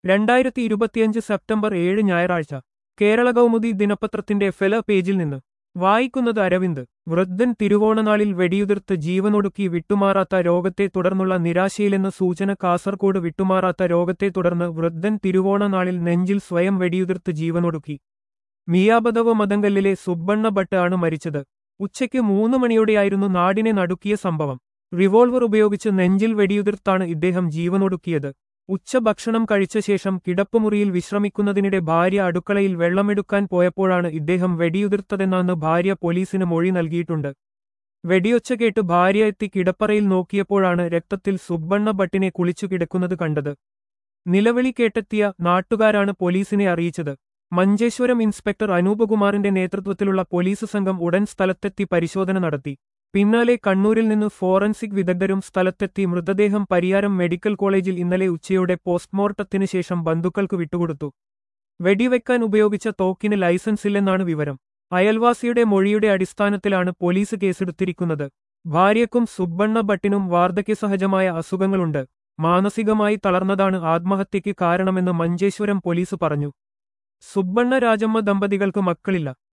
2025 September 7 ഞായറാഴ്ച കേരള കൗമുദി ദിനപത്രത്തിന്റെ ഫെല പേജിൽ നിന്ന് വായിക്കുന്നത് അരവിന്ദ്. വൃദ്ധൻ തിരുവോണനാളിൽ വെടിയുതിർത്ത് ജീവനൊടുക്കി വിട്ടുമാറാത്ത രോഗത്തെ തുടർന്നുള്ള നിരാശയിലെന്ന് സൂചന. കാസർകോട് വിട്ടുമാറാത്ത രോഗത്തെ തുടർന്ന് വൃദ്ധൻ തിരുവോണനാളിൽ നെഞ്ചിൽ സ്വയം വെടിയുതിർത്ത് ജീവനൊടുക്കി. മിയാബദവ് മദങ്കല്ലിലെ സുബ്ബണ്ണ ഭട്ട് ആണ് മരിച്ചത്. ഉച്ചയ്ക്ക് 3 മണിയോടെയായിരുന്നു നാടിനെ നടുക്കിയ സംഭവം. റിവോൾവർ ഉപയോഗിച്ച് നെഞ്ചിൽ വെടിയുതിർത്താണ് ഇദ്ദേഹം ജീവനൊടുക്കിയത്. ഉച്ചഭക്ഷണം കഴിച്ച ശേഷം കിടപ്പുമുറിയിൽ വിശ്രമിക്കുന്നതിനിടെ ഭാര്യ അടുക്കളയിൽ വെള്ളമെടുക്കാൻ പോയപ്പോഴാണ് ഇദ്ദേഹം വെടിയുതിർത്തതെന്നാണ് ഭാര്യ പോലീസിന് മൊഴി നൽകിയിട്ടുണ്ട്. വെടിയൊച്ച കേട്ട് ഭാര്യ എത്തി കിടപ്പറയിൽ നോക്കിയപ്പോഴാണ് രക്തത്തിൽ സുബ്ബണ്ണ ഭട്ടിനെ കുളിച്ചു കിടക്കുന്നത് കണ്ടത്. നിലവിളി കേട്ടെത്തിയ നാട്ടുകാരാണ് പോലീസിനെ അറിയിച്ചത്. മഞ്ചേശ്വരം ഇൻസ്പെക്ടർ അനൂപകുമാറിന്റെ നേതൃത്വത്തിലുള്ള പോലീസ് സംഘം ഉടൻ സ്ഥലത്തെത്തി പരിശോധന നടത്തി. പിന്നാലെ കണ്ണൂരിൽ നിന്ന് ഫോറൻസിക് വിദഗ്ധരും സ്ഥലത്തെത്തി മൃതദേഹം പരിയാരം മെഡിക്കൽ കോളേജിൽ ഇന്നലെ ഉച്ചയോടെ പോസ്റ്റ്മോർട്ടത്തിന് ശേഷം ബന്ധുക്കൾക്ക് വിട്ടുകൊടുത്തു. വെടിവെക്കാൻ ഉപയോഗിച്ച തോക്കിന് ലൈസൻസില്ലെന്നാണ് വിവരം. അയൽവാസിയുടെ മൊഴിയുടെ അടിസ്ഥാനത്തിലാണ് പോലീസ് കേസെടുത്തിരിക്കുന്നത്. ഭാര്യയ്ക്കും സുബ്ബണ്ണ ഭട്ടിനും വാർദ്ധക്യസഹജമായ അസുഖങ്ങളുണ്ട്. മാനസികമായി തളർന്നതാണ് ആത്മഹത്യയ്ക്ക് കാരണമെന്ന് മഞ്ചേശ്വരം പോലീസ് പറഞ്ഞു. സുബ്ബണ്ണ രാജമ്മ ദമ്പതികൾക്ക് മക്കളില്ല.